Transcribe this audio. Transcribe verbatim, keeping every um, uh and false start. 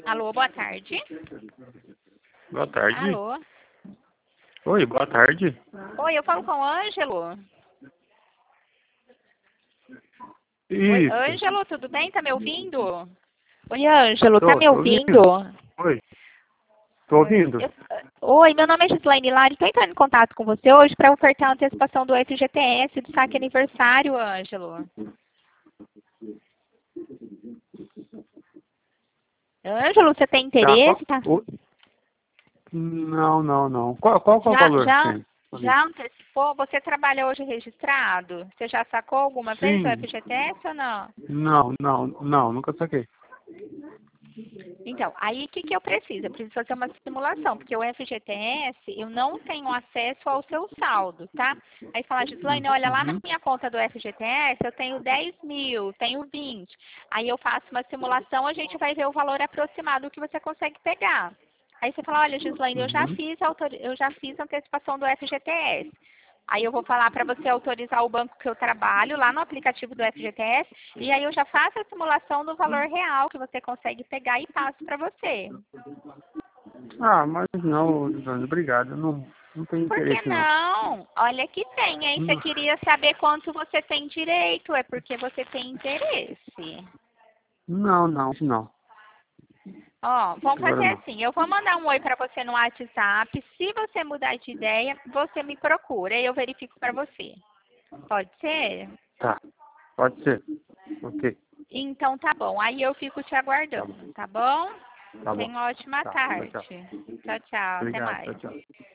Alô, boa tarde. Boa tarde. Alô. Oi, boa tarde. Oi, eu falo com o Ângelo. Oi, Isso. Ângelo, tudo bem? Tá me ouvindo? Oi, Ângelo, Tô, tá me tô ouvindo? Oi. Tô ouvindo? Eu- Oi, meu nome é Gislaine Lari. Estou entrando em contato com você hoje para ofertar a antecipação do F G T S do saque aniversário, Ângelo. Ângelo, você tem Tá, qual... interesse? Tá? o- Não, não, não. Qual, qual, qual o Já, valor que já, tem? já antecipou? Você trabalha hoje registrado? Você já sacou alguma vez o Sim. F G T S ou não? Não, não, não, nunca saquei. Então, aí o que, que eu preciso? Eu preciso fazer uma simulação, porque o F G T S eu não tenho acesso ao seu saldo, tá? Aí fala, Gislaine, olha, lá na Uhum. minha conta do F G T S eu tenho dez mil, tenho vinte. Aí eu faço uma simulação, a gente vai ver o valor aproximado que você consegue pegar. Aí você fala, olha, Gislaine, eu já Uhum. fiz, autor... eu já fiz a antecipação do F G T S. Aí eu vou falar para você autorizar o banco que eu trabalho lá no aplicativo do F G T S e aí eu já faço a simulação do valor real que você consegue pegar e passo para você. Ah, mas não, José, obrigado. Eu não, não tenho Por que interesse, não. não? Olha que tem, hein? Você Não, queria saber quanto você tem direito, é porque você tem interesse. não, não. não. Ó, vamos Agora fazer não. assim, eu vou mandar um oi para você no WhatsApp. Se você mudar de ideia, você me procura e eu verifico para você. Pode ser? Tá, pode ser. Ok, Então tá bom. Aí eu fico te aguardando, tá bom? tá bom. Tenha uma ótima Tá, tchau, tarde. tchau. Tchau, tchau. Até Obrigado, tchau, mais. tchau.